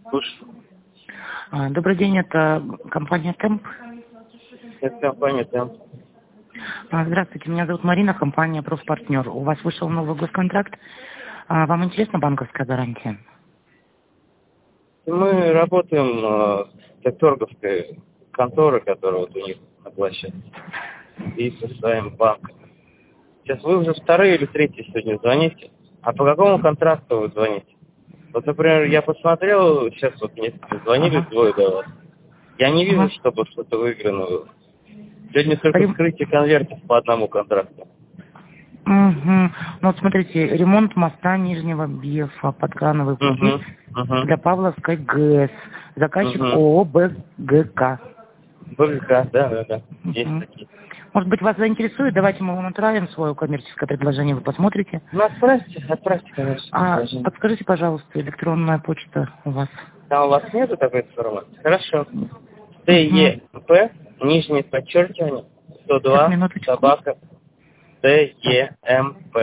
Слушай, Добрый день, это компания «Темп». это компания «Темп». Здравствуйте, меня зовут Марина, компания «Профпартнер». У вас вышел новый госконтракт. Вам интересна банковская гарантия? Мы работаем с торговской конторой, которая вот у них на площадке, и со своим банком. Сейчас вы уже вторые или третьи сегодня звоните. А по какому контракту вы звоните? Вот, например, я посмотрел, сейчас вот мне звонили Ага. двое до вас. Я не вижу, Ага. чтобы что-то выиграно было. Сегодня только Рем- вскрытие конвертов по одному контракту. Мгм. Ну вот смотрите, ремонт моста Нижнего Бефа, Подкановые пути для Павловской ГЭС. Заказчик ООО БГК. БГК, да. Есть Мгм. такие. Может быть, вас заинтересует? Давайте мы вам отправим свое коммерческое предложение, вы посмотрите. Ну, отправьте, конечно, предложение. Подскажите, пожалуйста, электронная почта у вас. Там у вас нету такой информации? Хорошо. Мгм. ТЕМП, нижнее подчеркивание, Сейчас, 102, минуточку. собака, Так. ТЕМП,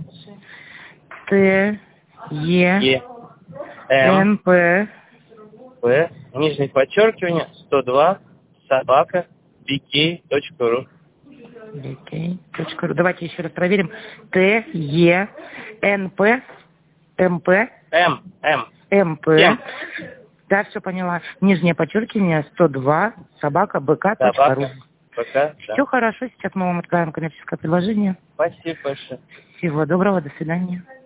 Т, Е, Н, ЕМП, П. нижнее подчеркивание, 102, собака, bk.ru. Окей. Давайте еще раз проверим. Т, Е, Н, П, М, П, М, П. Темп, Да, все поняла. Нижнее подчеркивание 102, собака, бк.ру. собака, БК, да. Все хорошо, сейчас мы вам отправим коммерческое предложение. Спасибо большое. Всего доброго, до свидания.